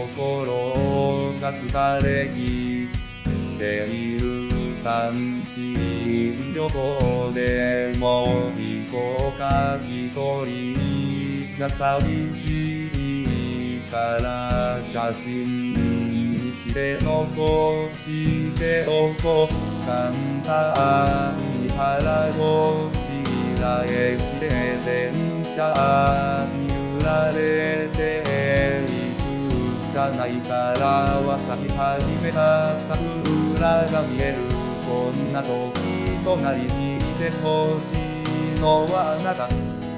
心が疲れきっている単身旅行でも行こうか一人じゃ寂しいから写真にして残しておこう簡単に腹ごしらえして電車に揺られていく車内からは咲き始めた桜が見えるこんな時隣にいてほしいのはあなた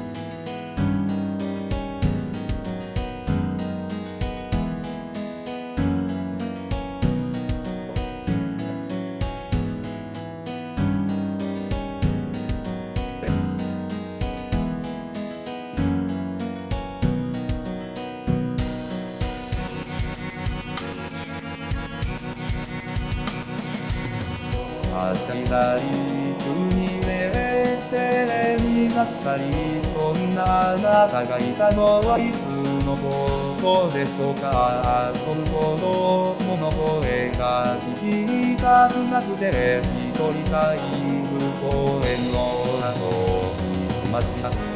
はしゃいだり急に冷静になったりそんなあなたがいたのはいつのことでしょうか遊ぶ子供の声が聞きたくなくて一人帰る公園の後にいました